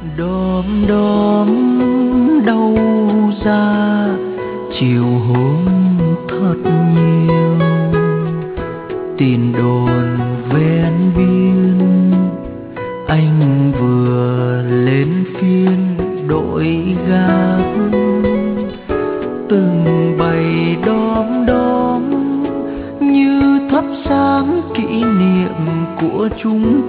Đom đóm đâu ra chiều hôm thật nhiều, tin đồn ven biên anh vừa lên phiên đội gác. Từng bầy đom đóm như thắp sáng kỷ niệm của chúng